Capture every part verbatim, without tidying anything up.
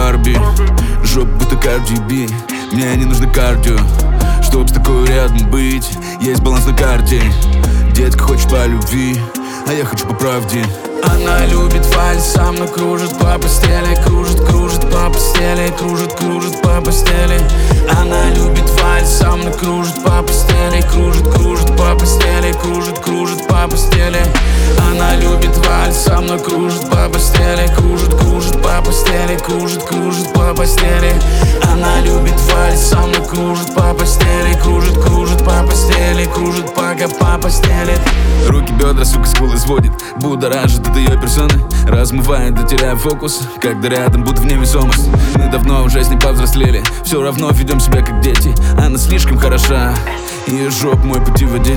Барби. Жопа будто Cardi B. Мне не нужно кардио, чтоб с такой рядом быть. Есть баланс на карте. Детка хочет по любви, а я хочу по правде. Она любит вальс, со мной кружит по постели. Кружит, кружит по постели, кружит, кружит по постели. Она любит вальс, со мной кружит по постели. Кружит, кружит по постели, кружит, кружит по постели. Она любит вальс, со мной кружит по постели. Кружит, кружит по постели, кружит, кружит по постели. Она любит вальс, со мной кружит по постели. Кружит, кружит по постели, кружит пока по постели. Руки, бедра, сука, скулы сводит, будоражит от ее персоны. Размывает, да теряя фокус, когда рядом будто в невесомость. Мы давно уже с ней повзрослели, все равно ведем себя как дети. Она слишком хороша, ее жоп мой путеводитель.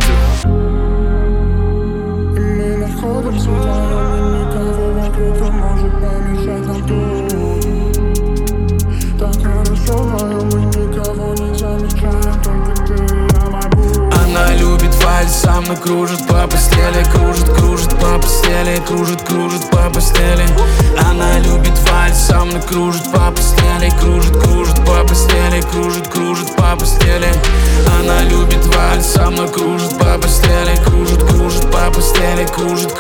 Мы находимся вдвоем, и никого вокруг не может помешать нам тут. Так хорошо вдвоем, мы никого не замечаем, только ты и я, мой бу. Она любит вальс, со мной кружит по постели. Кружит, кружит по постели, кружит, кружит по постели. Она любит вальс, со мной кружит по постели. Кружит, кружит по постели, кружит, кружит по постели. Она любит вальс, со мной кружит по постели. Кружит, кружит по постели, кружит,